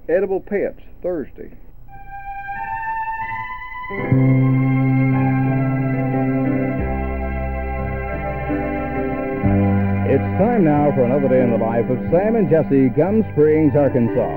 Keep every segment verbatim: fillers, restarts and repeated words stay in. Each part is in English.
Edible Pets, Thursday. It's time now for another day in the life of Sam and Jessie, Gum Springs, Arkansas.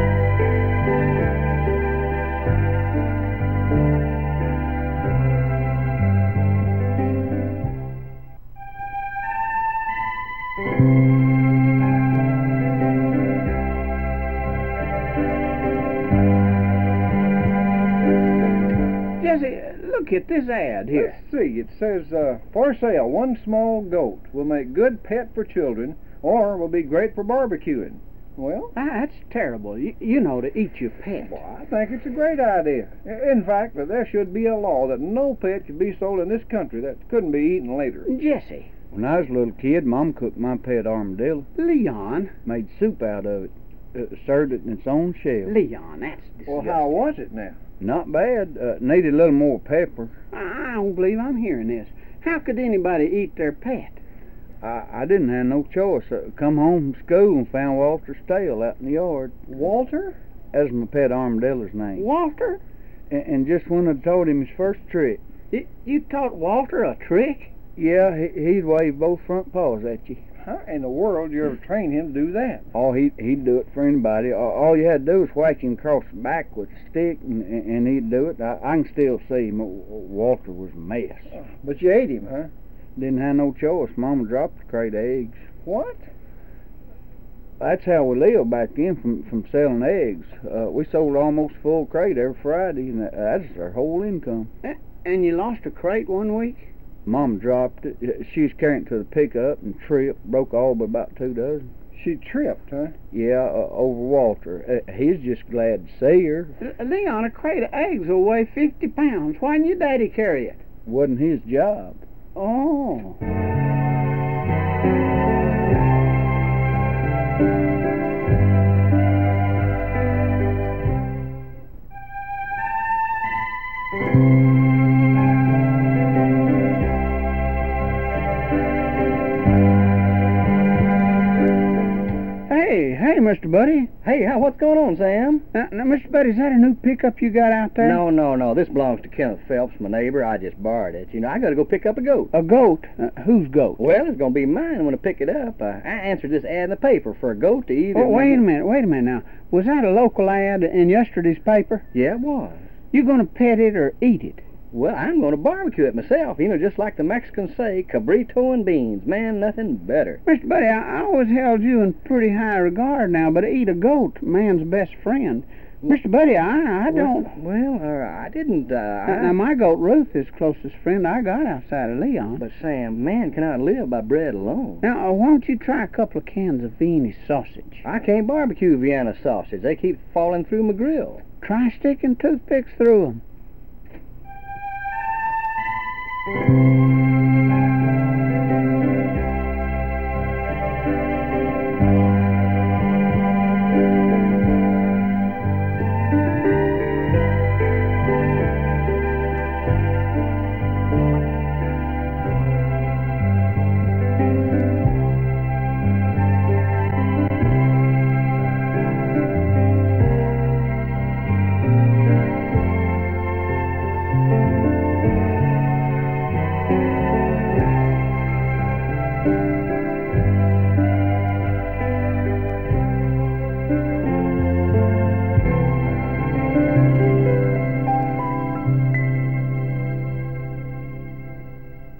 Jesse, look at this ad here. Let's see. It says, uh, for sale, one small goat will make good pet for children or will be great for barbecuing. Well, Ah, that's terrible. You, you know, to eat your pet. well, I think it's a great idea. In fact, that there should be a law that no pet should be sold in this country that couldn't be eaten later. Jesse, When I was a little kid, Mom cooked my pet armadillo, Leon, made soup out of it, uh, served it in its own shell. Leon, that's disgusting. Well, how was it now? Not bad. Uh, needed a little more pepper. I don't believe I'm hearing this. How could anybody eat their pet? I, I didn't have no choice. I come home from school and found Walter's tail out in the yard. Walter? That's my pet armadillo's name. Walter? And, and just when I told him his first trick, You, you taught Walter a trick? yeah, he, he'd wave both front paws at you. How in the world you ever train him to do that? Oh, he, he'd do it for anybody. All, all you had to do was whack him across the back with a stick, and, and and he'd do it. I, I can still see him. Walter was a mess. But you ate him, huh? Didn't have no choice. Mama dropped a crate of eggs. What? That's how we lived back then, from, from selling eggs. Uh, we sold almost full crate every Friday, and that- that's our whole income. And you lost a crate one week? Mom dropped it. She was carrying it to the pickup and tripped, broke all but about two dozen. She tripped, huh? Yeah, uh, over Walter. Uh, he's just glad to see her. L- Leon, a crate of eggs will weigh fifty pounds. Why didn't your daddy carry it? Wasn't his job. Oh. Hey, hey, Mister Buddy. Hey, how, what's going on, Sam? Now, now, Mister Buddy, is that a new pickup you got out there? No, no, no. This belongs to Kenneth Phelps, my neighbor. I just borrowed it. You know, I got to go pick up a goat. A goat? Uh, whose goat? Well, it's going to be mine when I pick it up. Uh, I answered this ad in the paper for a goat to eat. Oh, wait a minute, wait a minute now. Was that a local ad in yesterday's paper? Yeah, it was. You gonna pet it or eat it? Well, I'm going to barbecue it myself. You know, just like the Mexicans say, cabrito and beans. Man, nothing better. Mister Buddy, I, I always held you in pretty high regard now, but to eat a goat, man's best friend. Mister Buddy, I, I don't... Well, well uh, I didn't... Uh, Now, I, now, my goat Ruth is the closest friend I got outside of Leon. But, Sam, man cannot live by bread alone. Now, uh, why don't you try a couple of cans of Viennese sausage? I can't barbecue Vienna sausage. They keep falling through my grill. Try sticking toothpicks through 'em.